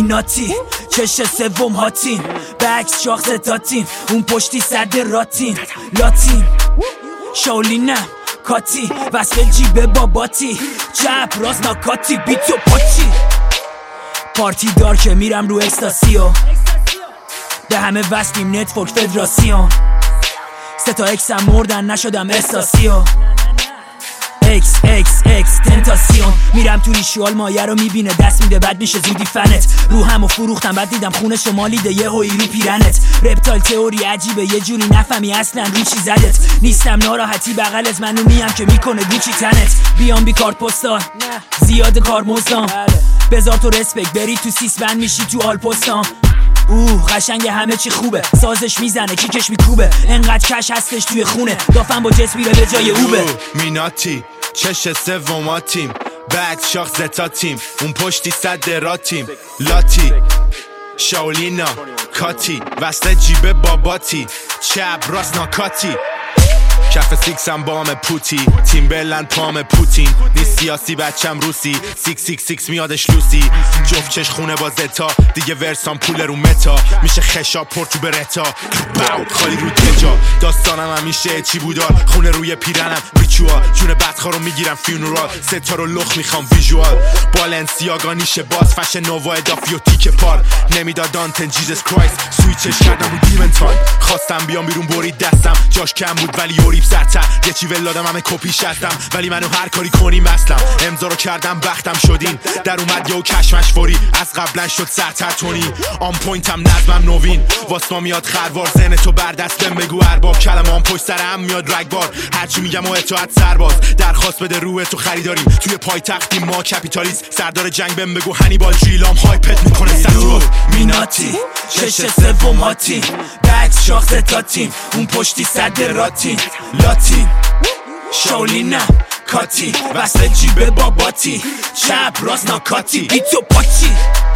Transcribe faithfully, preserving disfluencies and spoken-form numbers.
میناتی چش سوم هاتین بکس شاخص تاتین اون پشتی صد راتین لاتین شاولینم کاتی وصل جیبه باباتی چپ راست ناکاتی بیتو پاچی پارتی دار که میرم رو اکستاسیو به همه وصلیم نتورک فدراسیون سه تا اکس هم مردن نشدم استاسیو اکس اکس اکس تنتاسیون میرم تو ریشوال مایه رو میبینه دست میده بد میشه زودی فنت روحمو فروختم بعد دیدم خونه شمالیده یه هوی رو پیرنت رپتایل تئوری عجیبه یه جوری نفهمی اصلا رو چی زدت نیستم ناراحتی بغلت منو میم که میکنه گوچی تنت بیام بی کارت پستال زیاد کار مزدام بذار تو رسپک بری تو سیس بند میشی تو آل پستام اوه قشنگ همه چی خوبه سازش میزنه کیکش میکوبه انقدر کش هستش توی خونه دافن با جس میره به جای اوبه میناتی چش سوماتیم بکس شاخ زتا تیم اون پشتی صد راتیم لاتی شاولینا کاتی وصل جیبه باباتی چپ راست ناکاتی کف سیکسم بام پوتی تیم بلن پام پوتین نیست سیاسی بچم روسی سیکس سیکس سیکس میادش لوسی جفت چش خونه با زتا دیگه ورسان پول رو متا میشه خشاب پر تو برتا باوت خالی رو تجا داستانم همیشه چی بودار خونه روی پیرنم ریچوال جون بدخوا رو میگیرم فیونورال ستا رو لخ میخوام ویژوال بالنسیاگا نیشه باز فشن نووا ادافی و تیک پار نمیداد دانتن جیزس کرایست سویچش کردم رو دیمنتان خواستم بیام بیرون برید دستم جاش کم بود ولی یوریب سرتر یه چی ولادم همه کپیش هستم ولی منو هر کاری کنیم اصلم امضا رو کردم بختم شدین در اومد یه و کشمش فوری از قبلا شد سرتر تونی آن پوینتم نظمم نوین واسما میاد خروار زن تو بردست بهم بگو ارباب کلم آن پشت سر هم میاد رگبار هرچی میگم و اطاعت سرباز درخواست بده روح تو خریداریم توی پایتختیم ما کپیتالیست سردار جنگ بهم بگو هنیبال جیلام هایپت میکنه سرتو میناتی چش سوم هاتین بکس شاخص تاتین اون پشتی صد راتین لاتین شاولینم کاتی وصل جیبه باباتی چپ راست ناکاتی بیتو پاچی